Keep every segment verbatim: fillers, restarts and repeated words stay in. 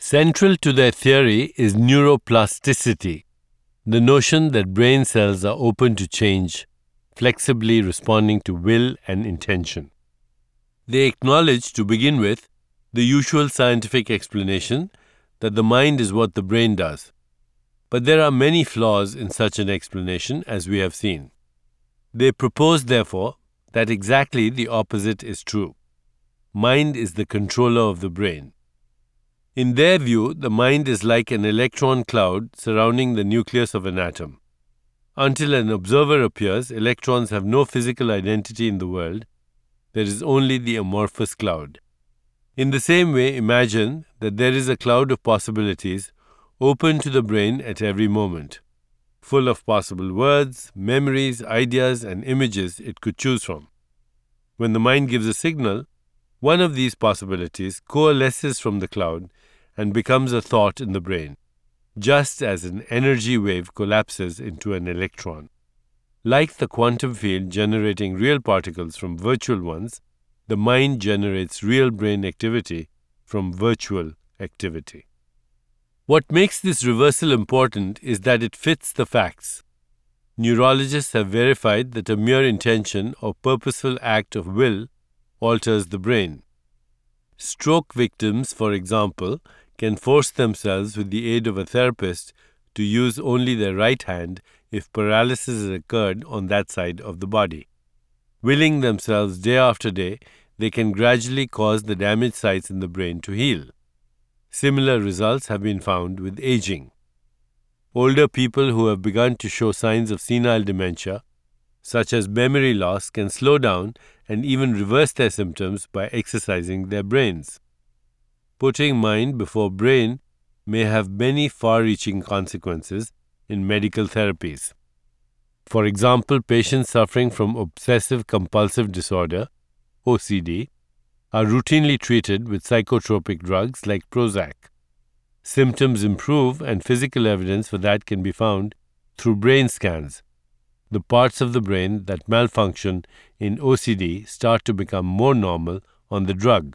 Central to their theory is neuroplasticity, the notion that brain cells are open to change, flexibly responding to will and intention. They acknowledge, to begin with, the usual scientific explanation that the mind is what the brain does. But there are many flaws in such an explanation, as we have seen. They propose, therefore, that exactly the opposite is true. Mind is the controller of the brain. In their view, the mind is like an electron cloud surrounding the nucleus of an atom. Until an observer appears, electrons have no physical identity in the world. There is only the amorphous cloud. In the same way, imagine that there is a cloud of possibilities open to the brain at every moment, full of possible words, memories, ideas, and images it could choose from. When the mind gives a signal, one of these possibilities coalesces from the cloud and becomes a thought in the brain, just as an energy wave collapses into an electron. Like the quantum field generating real particles from virtual ones, the mind generates real brain activity from virtual activity. What makes this reversal important is that it fits the facts. Neurologists have verified that a mere intention or purposeful act of will alters the brain. Stroke victims, for example, can force themselves with the aid of a therapist to use only their right hand if paralysis has occurred on that side of the body. Willing themselves day after day, they can gradually cause the damaged sites in the brain to heal. Similar results have been found with aging. Older people who have begun to show signs of senile dementia, such as memory loss, can slow down and even reverse their symptoms by exercising their brains. Putting mind before brain may have many far-reaching consequences in medical therapies. For example, patients suffering from obsessive-compulsive disorder, O C D, are routinely treated with psychotropic drugs like Prozac. Symptoms improve, and physical evidence for that can be found through brain scans. The parts of the brain that malfunction in O C D start to become more normal on the drug.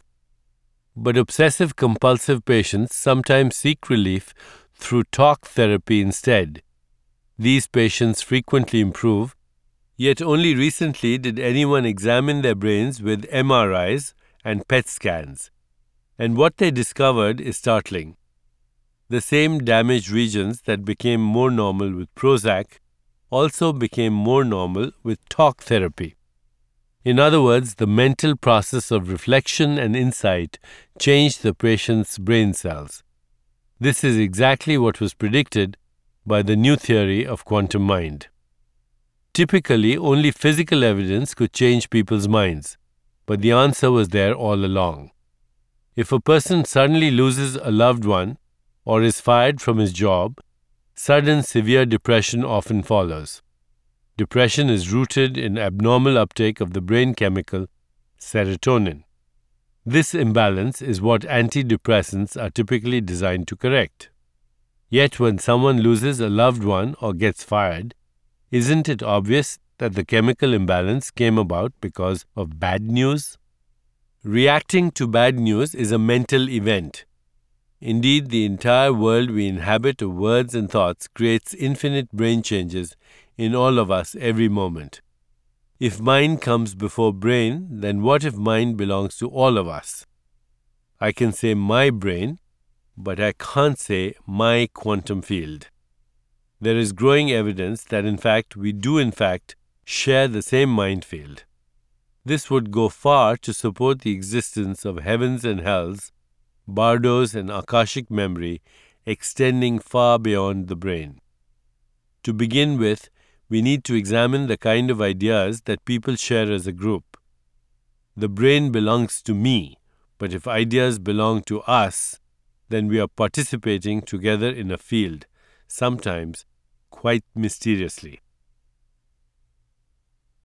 But obsessive-compulsive patients sometimes seek relief through talk therapy instead. These patients frequently improve, yet only recently did anyone examine their brains with M R Is and P E T scans. And what they discovered is startling. The same damaged regions that became more normal with Prozac also became more normal with talk therapy. In other words, the mental process of reflection and insight changed the patient's brain cells. This is exactly what was predicted by the new theory of quantum mind. Typically, only physical evidence could change people's minds, but the answer was there all along. If a person suddenly loses a loved one or is fired from his job, sudden severe depression often follows. Depression is rooted in abnormal uptake of the brain chemical serotonin. This imbalance is what antidepressants are typically designed to correct. Yet when someone loses a loved one or gets fired, isn't it obvious that the chemical imbalance came about because of bad news? Reacting to bad news is a mental event. Indeed, the entire world we inhabit of words and thoughts creates infinite brain changes in all of us every moment. If mind comes before brain, then what if mind belongs to all of us? I can say my brain, but I can't say my quantum field. There is growing evidence that in fact we do in fact share the same mind field. This would go far to support the existence of heavens and hells, bardos and akashic memory extending far beyond the brain. To begin with, we need to examine the kind of ideas that people share as a group. The brain belongs to me, but if ideas belong to us, then we are participating together in a field, sometimes quite mysteriously.